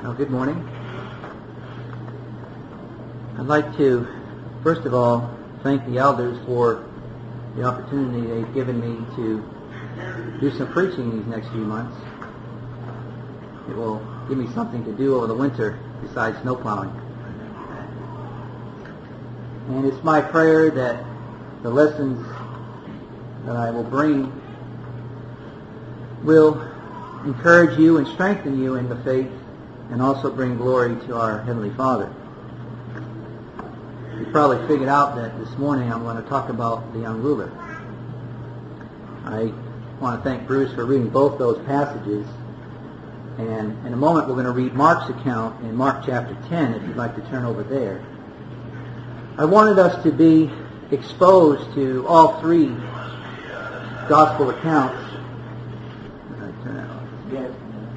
Well, good morning. I'd like to, first of all, thank the elders for the opportunity they've given me to do some preaching these next few months. It will give me something to do over the winter besides snow plowing. And it's my prayer that the lessons that I will bring will encourage you and strengthen you in the faith and also bring glory to our Heavenly Father. You probably figured out that this morning I'm going to talk about the young ruler. I want to thank Bruce for reading both those passages. And in a moment we're going to read Mark's account in Mark chapter 10, if you'd like to turn over there. I wanted us to be exposed to all three gospel accounts. Turn that off. Yes.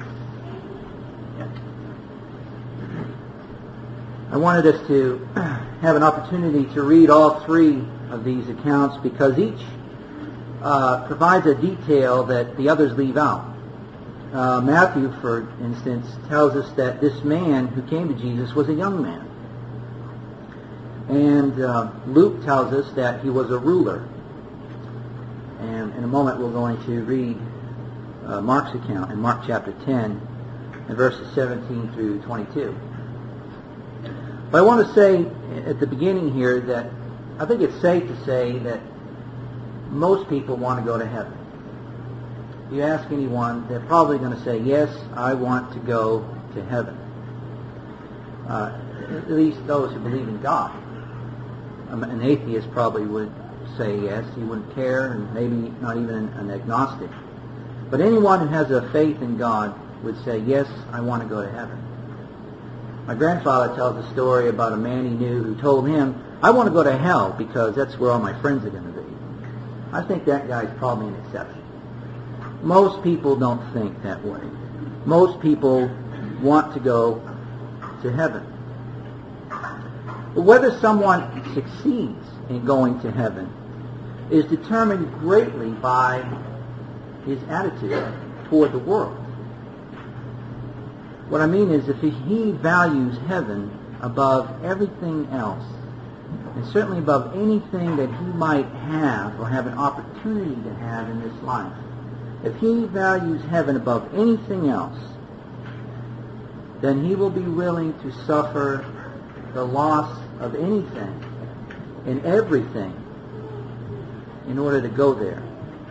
I wanted us to have an opportunity to read all three of these accounts because each provides a detail that the others leave out. Matthew, for instance, tells us that this man who came to Jesus was a young man. And Luke tells us that he was a ruler. And in a moment we're going to read Mark's account in Mark chapter 10 and verses 17 through 22. But I want to say at the beginning here that I think it's safe to say that most people want to go to heaven. If you ask anyone, they're probably going to say, yes, I want to go to heaven. At least those who believe in God. An atheist probably would say yes, he wouldn't care, and maybe not even an agnostic. But anyone who has a faith in God would say, yes, I want to go to heaven. My grandfather tells a story about a man he knew who told him, I want to go to hell because that's where all my friends are going to be. I think that guy's probably an exception. Most people don't think that way. Most people want to go to heaven. But whether someone succeeds in going to heaven is determined greatly by his attitude toward the world. What I mean is, if he values heaven above everything else, and certainly above anything that he might have or have an opportunity to have in this life, if he values heaven above anything else, then he will be willing to suffer the loss of anything and everything in order to go there.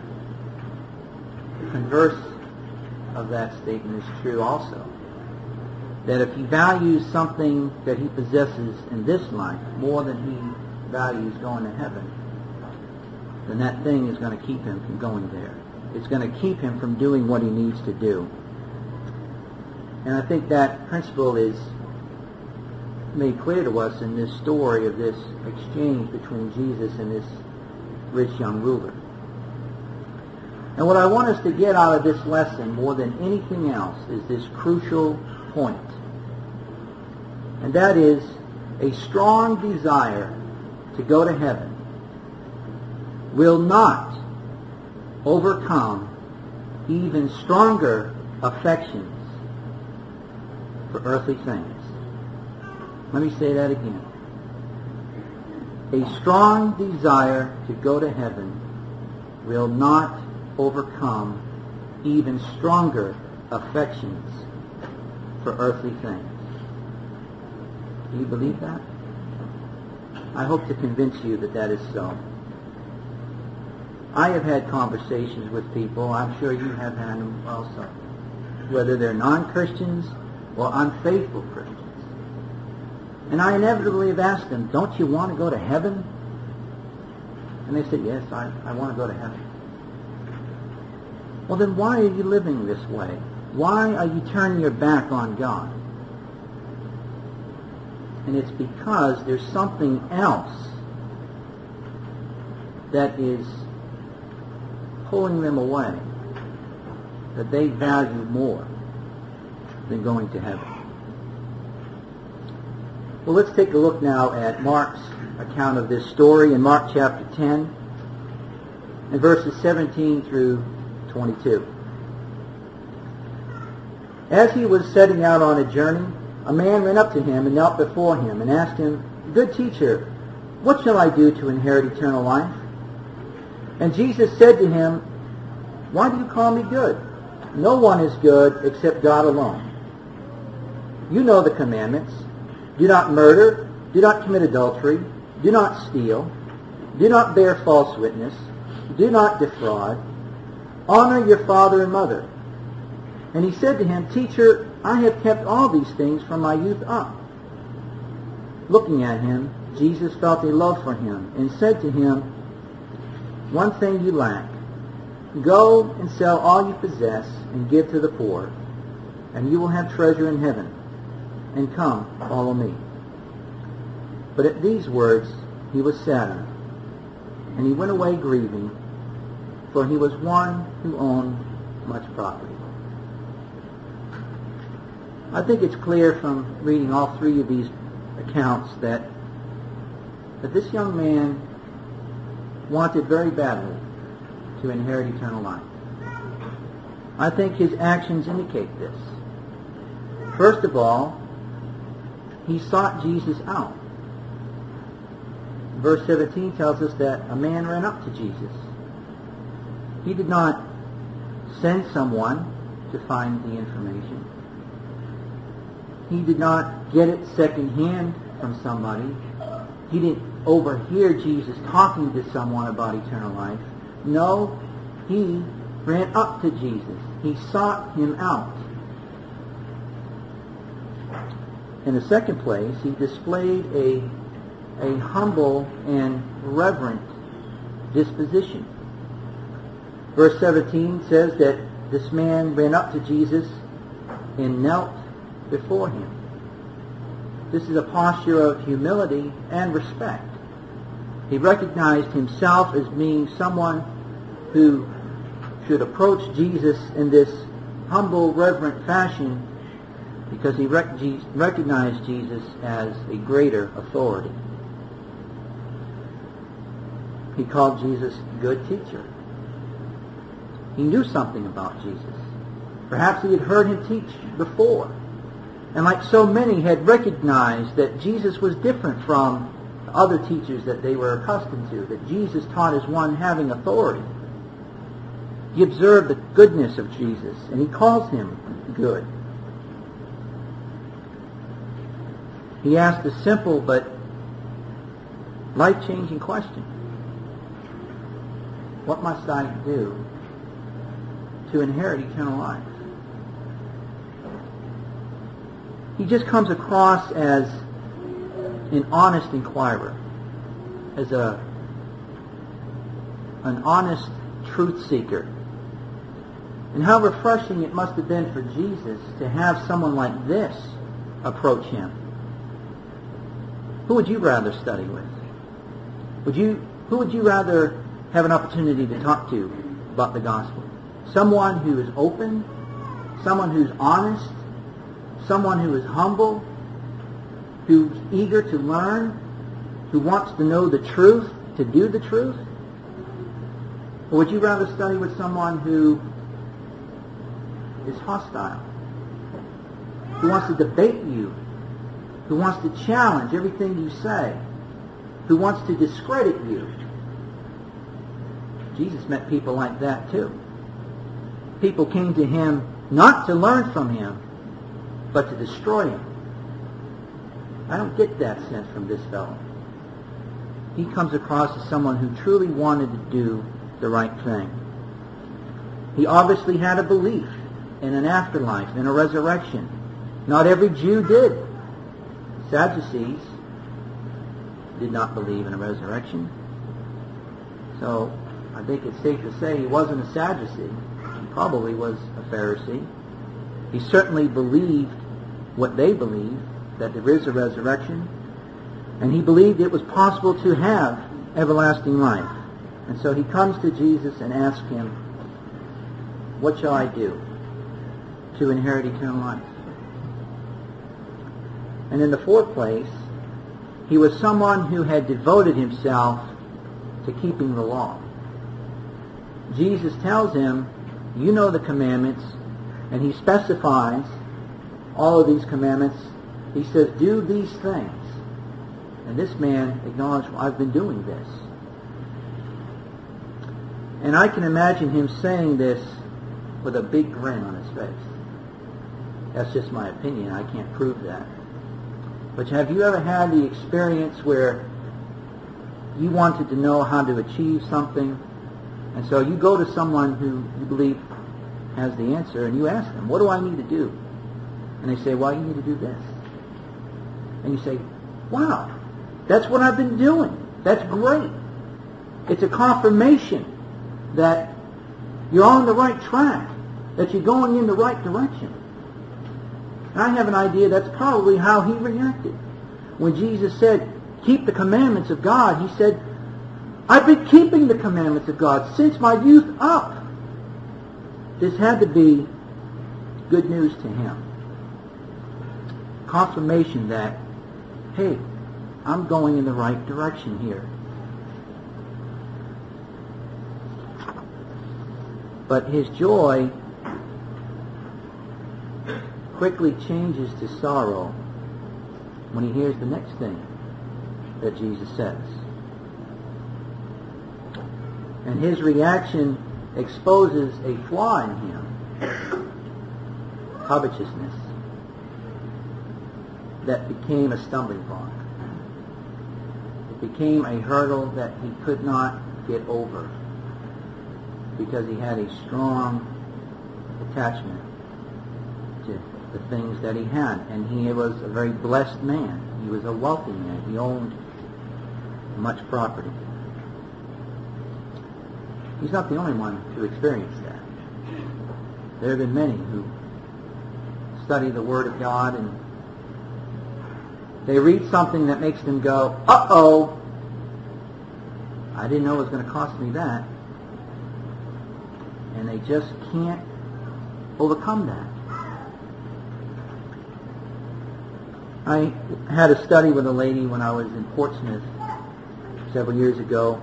The converse of that statement is true also. That if he values something that he possesses in this life more than he values going to heaven, then that thing is going to keep him from going there. It's going to keep him from doing what he needs to do. And I think that principle is made clear to us in this story of this exchange between Jesus and this rich young ruler. And what I want us to get out of this lesson more than anything else is this crucial point. And that is a strong desire to go to heaven will not overcome even stronger affections for earthly things. Let me say that again. A strong desire to go to heaven will not overcome even stronger affections for earthly things. Do you believe that? I hope to convince you that that is so. I have had conversations with people, I'm sure you have had them also, whether they're non-Christians or unfaithful Christians. And I inevitably have asked them, don't you want to go to heaven? And they said, yes, I want to go to heaven. Well, then why are you living this way? Why are you turning your back on God? And it's because there's something else that is pulling them away, that they value more than going to heaven. Well, let's take a look now at Mark's account of this story in Mark chapter 10 and verses 17 through 22. As he was setting out on a journey, a man ran up to him and knelt before him and asked him, "Good teacher, what shall I do to inherit eternal life?" And Jesus said to him, "Why do you call me good? No one is good except God alone. You know the commandments. Do not murder. Do not commit adultery. Do not steal. Do not bear false witness. Do not defraud. Honor your father and mother." And he said to him, "Teacher, I have kept all these things from my youth up." Looking at him, Jesus felt a love for him and said to him, "One thing you lack. Go and sell all you possess and give to the poor, and you will have treasure in heaven. And come, follow me." But at these words he was saddened, and he went away grieving, for he was one who owned much property. I think it's clear from reading all three of these accounts that this young man wanted very badly to inherit eternal life. I think his actions indicate this. First of all, he sought Jesus out. Verse 17 tells us that a man ran up to Jesus. He did not send someone to find the information. He did not get it secondhand from somebody. He didn't overhear Jesus talking to someone about eternal life. No, he ran up to Jesus. He sought him out. In the second place, he displayed a humble and reverent disposition. Verse 17 says that this man ran up to Jesus and knelt before him. This is a posture of humility and respect. He recognized himself as being someone who should approach Jesus in this humble, reverent fashion because he recognized Jesus as a greater authority. He called Jesus good teacher. He knew something about Jesus. Perhaps he had heard him teach before. And like so many, had recognized that Jesus was different from other teachers that they were accustomed to, that Jesus taught as one having authority. He observed the goodness of Jesus, and he calls him good. He asked a simple but life-changing question. What must I do to inherit eternal life? He just comes across as an honest inquirer, as an honest truth seeker. And how refreshing it must have been for Jesus to have someone like this approach him. Who would you rather study with? Who would you rather have an opportunity to talk to about the gospel? Someone who is open, someone who's honest, someone who is humble, who's eager to learn, who wants to know the truth, to do the truth? Or would you rather study with someone who is hostile, who wants to debate you, who wants to challenge everything you say, who wants to discredit you? Jesus met people like that too. People came to him not to learn from him, but to destroy him. I don't get that sense from this fellow. He comes across as someone who truly wanted to do the right thing. He obviously had a belief in an afterlife, in a resurrection. Not every Jew did. Sadducees did not believe in a resurrection. So I think it's safe to say he wasn't a Sadducee. He probably was a Pharisee. He certainly believed what they believed, that there is a resurrection, and he believed it was possible to have everlasting life. And so he comes to Jesus and asks him, what shall I do to inherit eternal life? And in the fourth place, he was someone who had devoted himself to keeping the law. Jesus tells him, you know the commandments, And he specifies all of these commandments. He says, do these things. And this man acknowledged, well, I've been doing this. And I can imagine him saying this with a big grin on his face. That's just my opinion. I can't prove that. But have you ever had the experience where you wanted to know how to achieve something, and so you go to someone who you believe has the answer, and you ask them, what do I need to do? And they say, well, you need to do this. And you say, wow, that's what I've been doing. That's great. It's a confirmation that you're on the right track, that you're going in the right direction. And I have an idea that's probably how he reacted. When Jesus said, keep the commandments of God, he said, I've been keeping the commandments of God since my youth up. This had to be good news to him. Confirmation that, hey, I'm going in the right direction here. But his joy quickly changes to sorrow when he hears the next thing that Jesus says. And his reaction exposes a flaw in him, covetousness, that became a stumbling block. It became a hurdle that he could not get over because he had a strong attachment to the things that he had. And he was a very blessed man. He was a wealthy man. He owned much property. He's not the only one to experience that. There have been many who study the Word of God and they read something that makes them go, uh-oh, I didn't know it was going to cost me that. And they just can't overcome that. I had a study with a lady when I was in Portsmouth several years ago.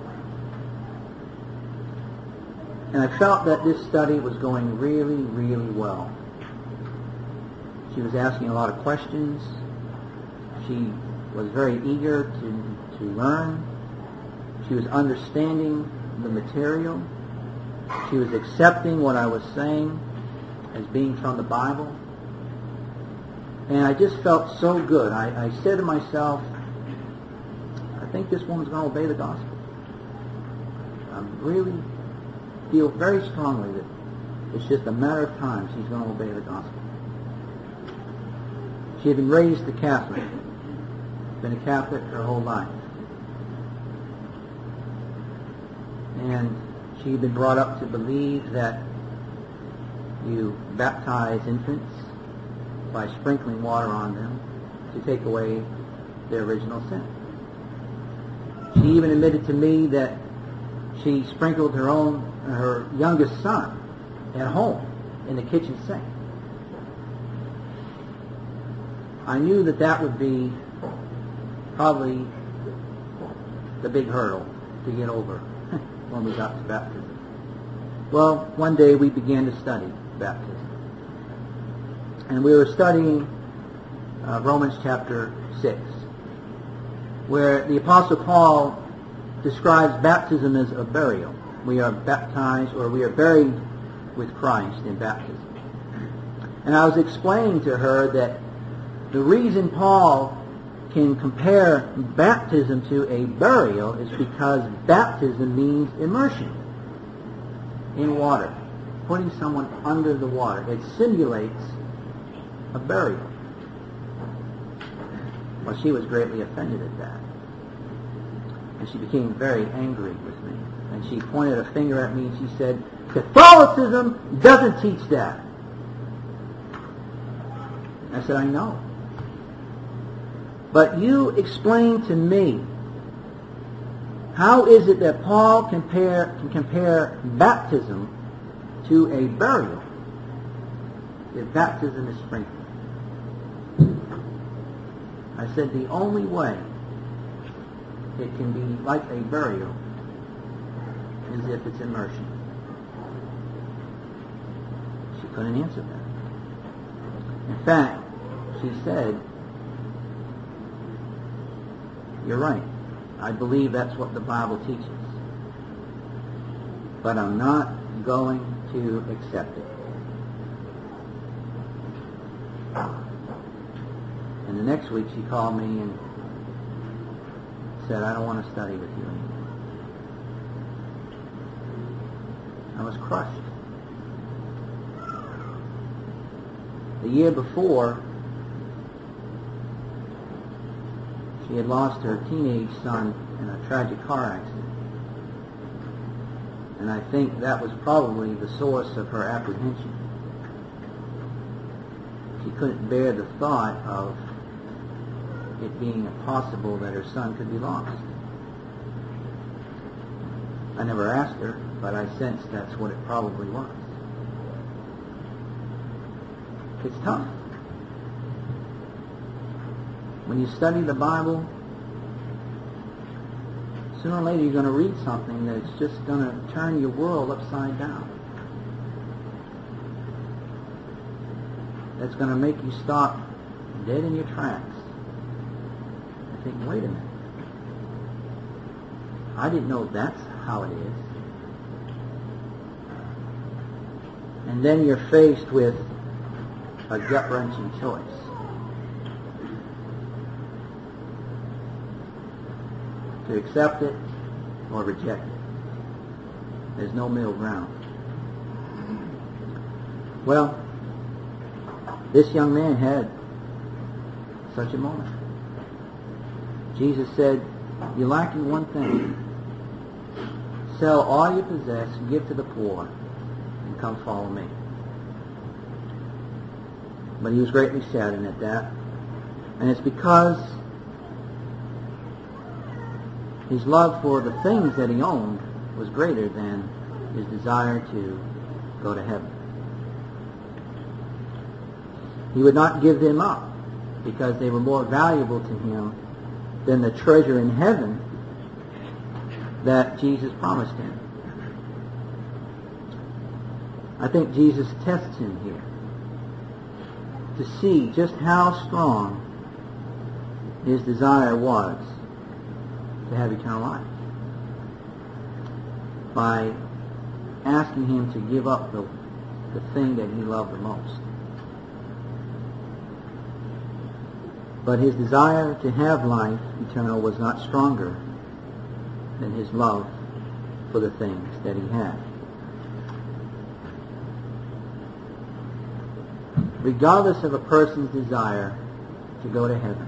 And I felt that this study was going really, really well. She was asking a lot of questions. She was very eager to learn. She was understanding the material. She was accepting what I was saying as being from the Bible. And I just felt so good. I said to myself, I think this woman's going to obey the gospel. I really feel very strongly that it's just a matter of time she's going to obey the gospel. She had been raised a Catholic, been a Catholic her whole life. And she had been brought up to believe that you baptize infants by sprinkling water on them to take away their original sin. She even admitted to me that she sprinkled her youngest son at home in the kitchen sink. I knew that that would be probably the big hurdle to get over when we got to baptism. Well, one day we began to study baptism. And we were studying Romans chapter 6, where the Apostle Paul describes baptism as a burial. We are baptized, or we are buried with Christ in baptism. And I was explaining to her that the reason Paul can compare baptism to a burial is because baptism means immersion in water, putting someone under the water. It simulates a burial. Well, she was greatly offended at that. And she became very angry with me. And she pointed a finger at me and she said, Catholicism doesn't teach that. I said, I know. But you explain to me, how is it that Paul can compare baptism to a burial if baptism is sprinkling? I said the only way it can be like a burial is if it's immersion. She couldn't answer that. In fact, she said, "You're right. I believe that's what the Bible teaches. But I'm not going to accept it." And the next week she called me and said, "I don't want to study with you anymore." I was crushed. The year before, she had lost her teenage son in a tragic car accident. And I think that was probably the source of her apprehension. She couldn't bear the thought of it being possible that her son could be lost. I never asked her, but I sensed that's what it probably was. It's tough. When you study the Bible, sooner or later you're going to read something that's just going to turn your world upside down. That's going to make you stop dead in your tracks and think, wait a minute. I didn't know that's how it is. And then you're faced with a gut-wrenching choice. To accept it or reject it. There's no middle ground. Well, this young man had such a moment. Jesus said, "You're lacking one thing. Sell all you possess, give to the poor, and come follow me." But he was greatly saddened at that. And it's because his love for the things that he owned was greater than his desire to go to heaven. He would not give them up because they were more valuable to him than the treasure in heaven that Jesus promised him. I think Jesus tests him here to see just how strong his desire was to have eternal life by asking him to give up the thing that he loved the most. But his desire to have life eternal was not stronger than his love for the things that he had. Regardless of a person's desire to go to heaven,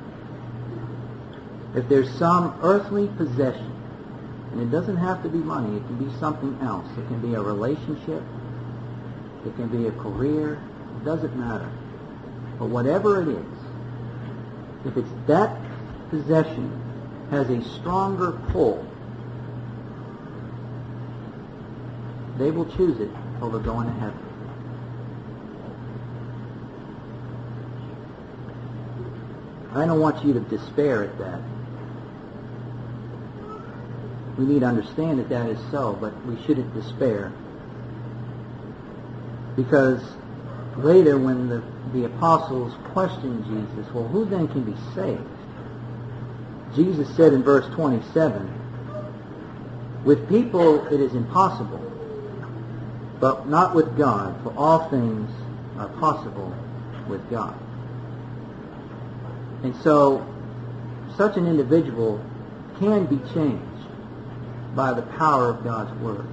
if there's some earthly possession, and it doesn't have to be money, it can be something else. It can be a relationship, it can be a career, it doesn't matter. But whatever it is, if it's that possession has a stronger pull, they will choose it over going to heaven. I don't want you to despair at that. We need to understand that that is so, but we shouldn't despair. Because later when the apostles questioned Jesus, well, who then can be saved? Jesus said in verse 27, "With people it is impossible, but not with God, for all things are possible with God." And so, such an individual can be changed by the power of God's Word.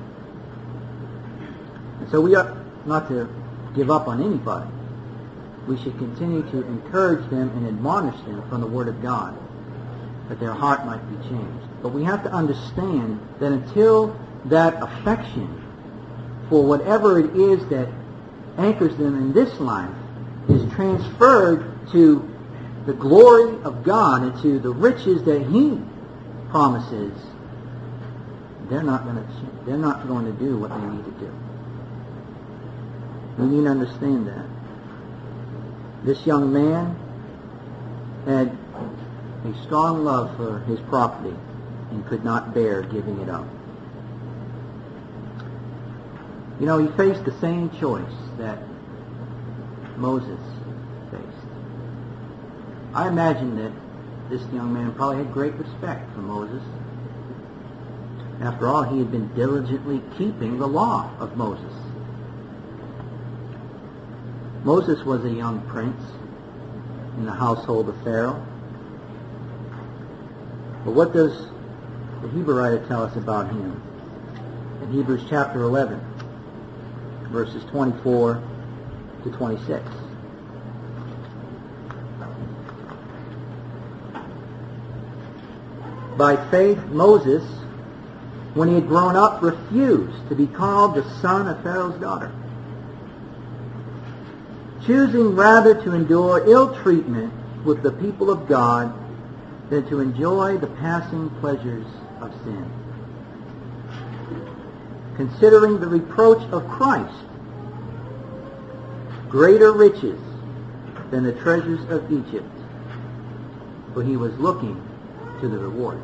And so we ought not to give up on anybody. We should continue to encourage them and admonish them from the Word of God, that their heart might be changed. But we have to understand that until that affection for whatever it is that anchors them in this life is transferred to the glory of God and to the riches that He promises, they're not going to do what they need to do. We need to understand that. This young man had a strong love for his property and could not bear giving it up. You know, he faced the same choice that Moses I imagine that this young man probably had great respect for Moses. After all, he had been diligently keeping the law of Moses. Moses was a young prince in the household of Pharaoh. But what does the Hebrew writer tell us about him? In Hebrews chapter 11, verses 24 to 26. By faith, Moses, when he had grown up, refused to be called the son of Pharaoh's daughter, choosing rather to endure ill treatment with the people of God than to enjoy the passing pleasures of sin, considering the reproach of Christ greater riches than the treasures of Egypt, for he was looking to the reward.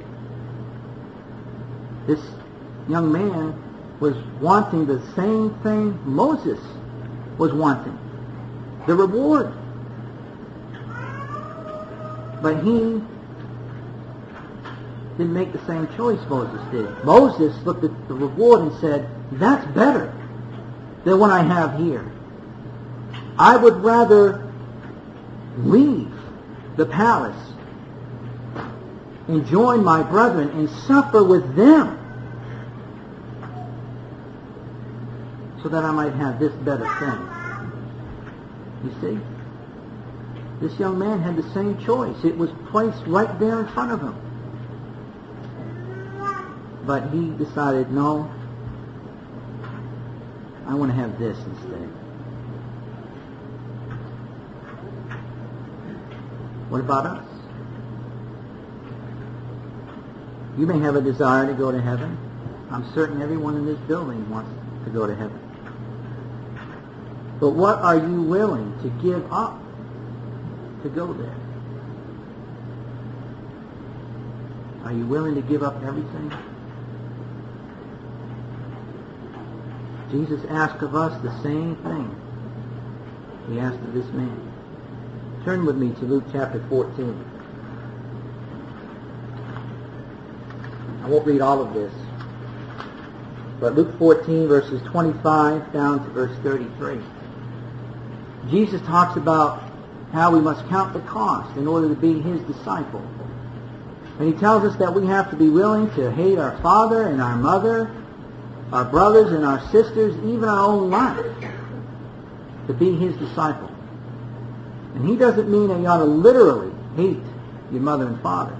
This young man was wanting the same thing Moses was wanting, the reward. But he didn't make the same choice Moses did. Moses looked at the reward and said, that's better than what I have here. I would rather leave the palace and join my brethren and suffer with them so that I might have this better thing. You see? This young man had the same choice. It was placed right there in front of him. But he decided, no, I want to have this instead. What about us? You may have a desire to go to heaven. I'm certain everyone in this building wants to go to heaven. But what are you willing to give up to go there? Are you willing to give up everything? Jesus asked of us the same thing he asked of this man. Turn with me to Luke chapter 14. I won't read all of this, but Luke 14 verses 25 down to verse 33. Jesus talks about how we must count the cost in order to be his disciple. And he tells us that we have to be willing to hate our father and our mother, our brothers and our sisters, even our own life, to be his disciple. And he doesn't mean that you ought to literally hate your mother and father.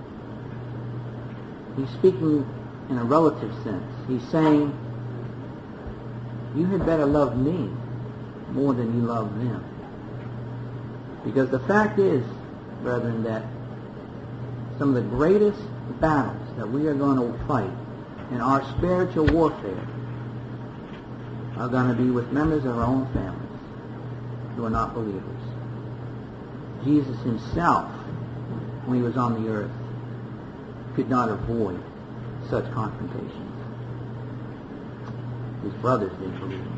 He's speaking in a relative sense. He's saying, you had better love me more than you love them. Because the fact is, brethren, that some of the greatest battles that we are going to fight in our spiritual warfare are going to be with members of our own families who are not believers. Jesus himself, when he was on the earth, could not avoid such confrontations. His brothers didn't believe him.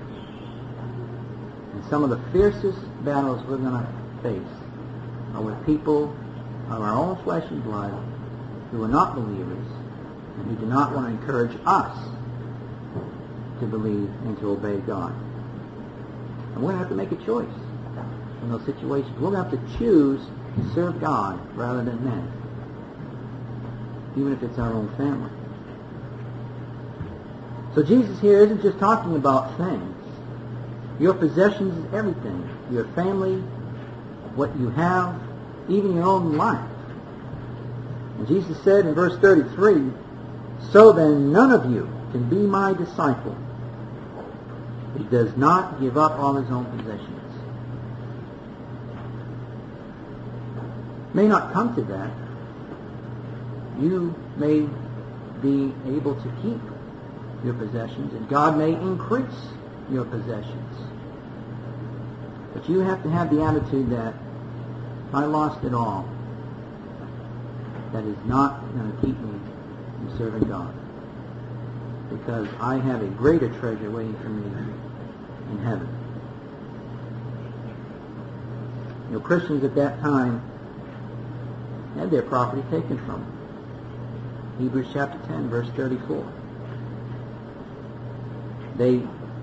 And some of the fiercest battles we're going to face are with people of our own flesh and blood who are not believers and who do not want to encourage us to believe and to obey God. And we're going to have to make a choice in those situations. We're going to have to choose to serve God rather than men, even if it's our own family. So Jesus here isn't just talking about things. Your possessions is everything. Your family, what you have, even your own life. And Jesus said in verse 33, so then none of you can be my disciple who does not give up all his own possessions. It may not come to that. You may be able to keep your possessions, and God may increase your possessions. But you have to have the attitude that if I lost it all, that is not going to keep me from serving God. Because I have a greater treasure waiting for me in heaven. Christians at that time had their property taken from them. Hebrews chapter 10, verse 34. They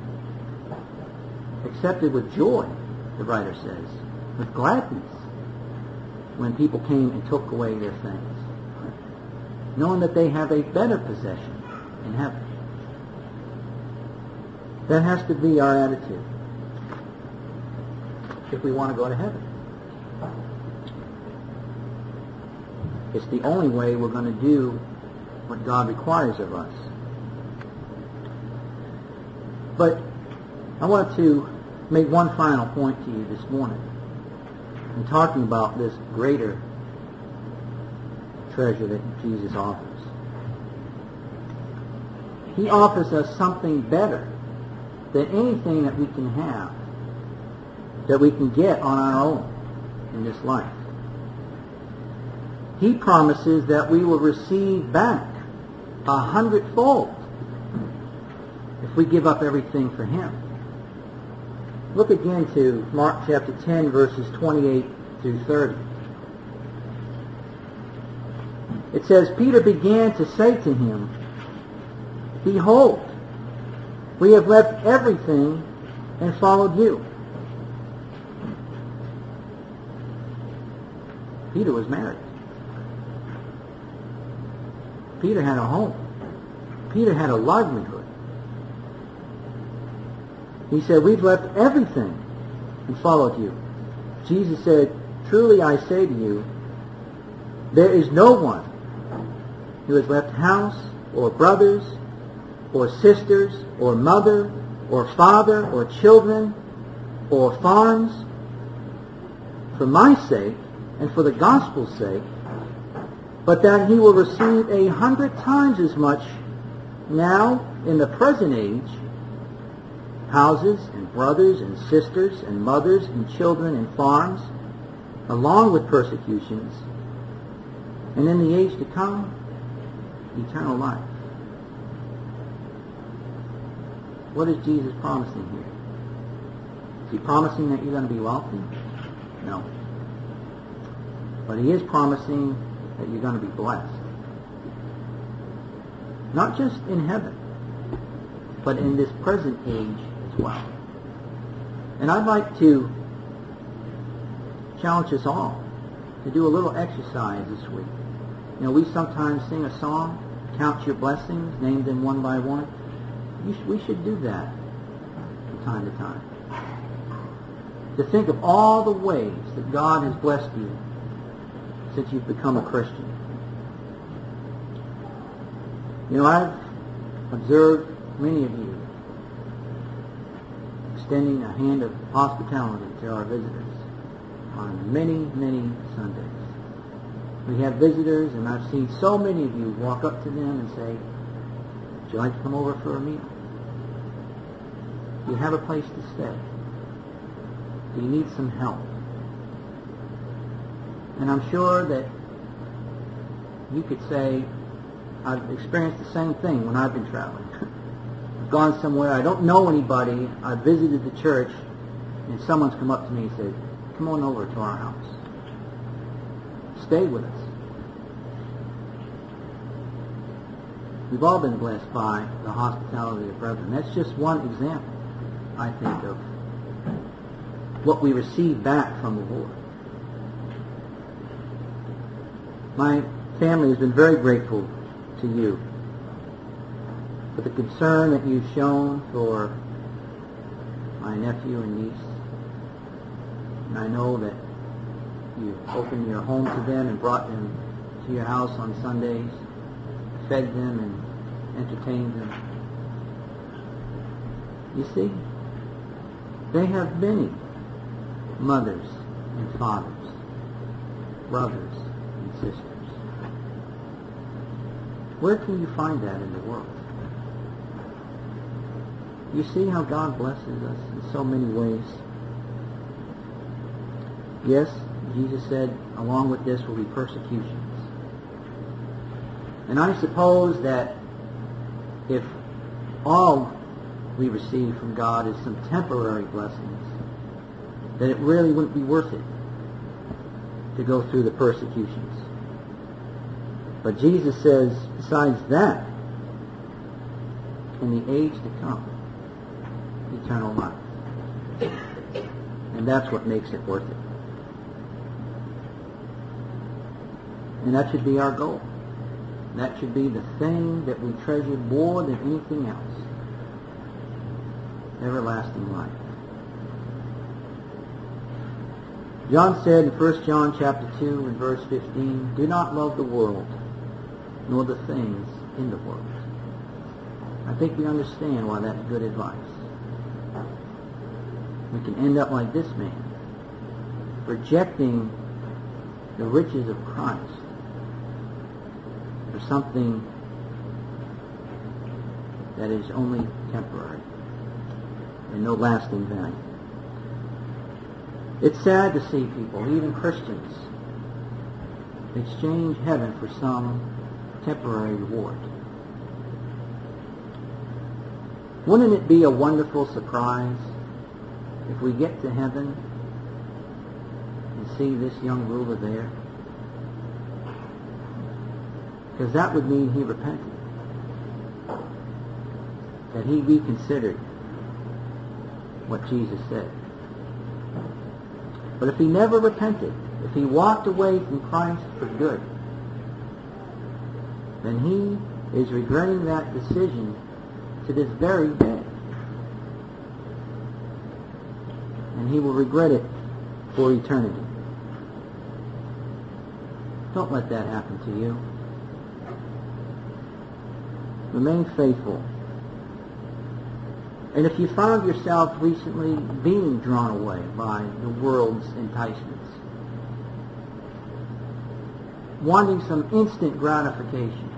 accepted with joy, the writer says, with gladness, when people came and took away their things, knowing that they have a better possession in heaven. That has to be our attitude if we want to go to heaven. It's the only way we're going to do what God requires of us. But I want to make one final point to you this morning in talking about this greater treasure that Jesus offers. He offers us something better than anything that we can have, that we can get on our own in this life. He promises that we will receive back 100-fold if we give up everything for Him. Look again to Mark chapter 10, verses 28 through 30. It says, Peter began to say to him, Behold, we have left everything and followed you. Peter was married. Peter had a home. Peter had a livelihood. He said, we've left everything and followed you. Jesus said, truly I say to you, there is no one who has left house or brothers or sisters or mother or father or children or farms for my sake and for the gospel's sake, but that he will receive 100 times as much now in the present age, houses and brothers and sisters and mothers and children and farms, along with persecutions, and in the age to come, eternal life. What is Jesus promising here? Is he promising that you're going to be wealthy? No. But he is promising that you're going to be blessed. Not just in heaven, but in this present age as well. And I'd like to challenge us all to do a little exercise this week. We sometimes sing a song, count your blessings, name them one by one. We should do that from time to time. To think of all the ways that God has blessed you since you've become a Christian. I've observed many of you extending a hand of hospitality to our visitors on many, many Sundays. We have visitors, and I've seen so many of you walk up to them and say, would you like to come over for a meal? Do you have a place to stay? Do you need some help? And I'm sure that you could say, I've experienced the same thing when I've been traveling. I've gone somewhere, I don't know anybody, I've visited the church, and someone's come up to me and said, come on over to our house. Stay with us. We've all been blessed by the hospitality of brethren. That's just one example, I think, of what we receive back from the Lord. My family has been very grateful to you for the concern that you've shown for my nephew and niece. And I know that you've opened your home to them and brought them to your house on Sundays, fed them and entertained them. You see, they have many mothers and fathers, brothers and sisters. Where can you find that in the world? You see how God blesses us in so many ways. Yes, Jesus said, along with this will be persecutions. And I suppose that if all we receive from God is some temporary blessings, that it really wouldn't be worth it to go through the persecutions. But Jesus says, besides that, in the age to come, eternal life. And that's what makes it worth it. And that should be our goal. That should be the thing that we treasure more than anything else. Everlasting life. John said in 1 John chapter 2 and verse 15, do not love the world, nor the things in the world. I think we understand why that's good advice. We can end up like this man, rejecting the riches of Christ for something that is only temporary and no lasting value. It's sad to see people, even Christians, exchange heaven for some temporary reward. Wouldn't it be a wonderful surprise if we get to heaven and see this young ruler there? Because that would mean he repented, that he reconsidered what Jesus said. But if he never repented, if he walked away from Christ for good, then he is regretting that decision to this very day. And he will regret it for eternity. Don't let that happen to you. Remain faithful. And if you found yourself recently being drawn away by the world's enticements, wanting some instant gratification,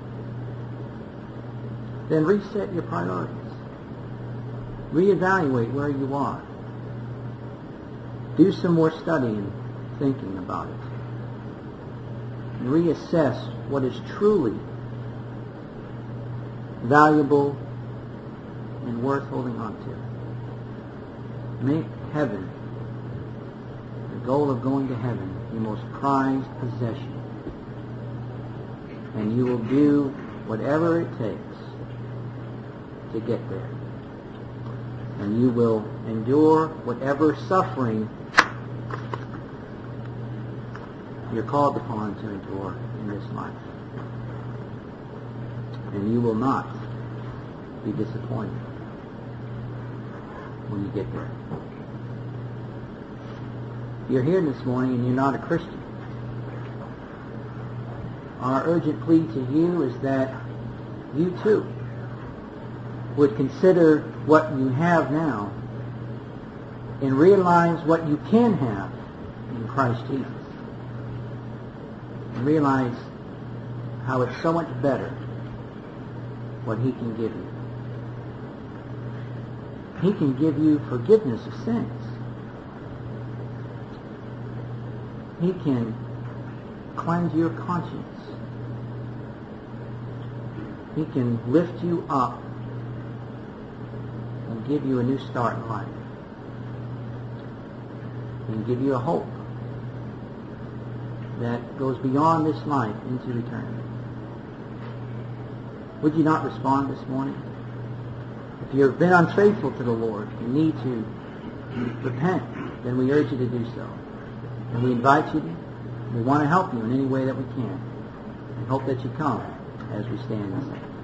then reset your priorities. Reevaluate where you are. Do some more study and thinking about it. And reassess what is truly valuable and worth holding on to. Make heaven, the goal of going to heaven, your most prized possession. And you will do whatever it takes to get there. And you will endure whatever suffering you're called upon to endure in this life. And you will not be disappointed when you get there. You're here this morning and you're not a Christian. Our urgent plea to you is that you too would consider what you have now and realize what you can have in Christ Jesus. And realize how it's so much better what he can give you. He can give you forgiveness of sins. He can cleanse your conscience. He can lift you up and give you a new start in life. He can give you a hope that goes beyond this life into eternity. Would you not respond this morning? If you've been unfaithful to the Lord and need to repent, then we urge you to do so. And we invite you to. We want to help you in any way that we can. We hope that you come as we stand and sing.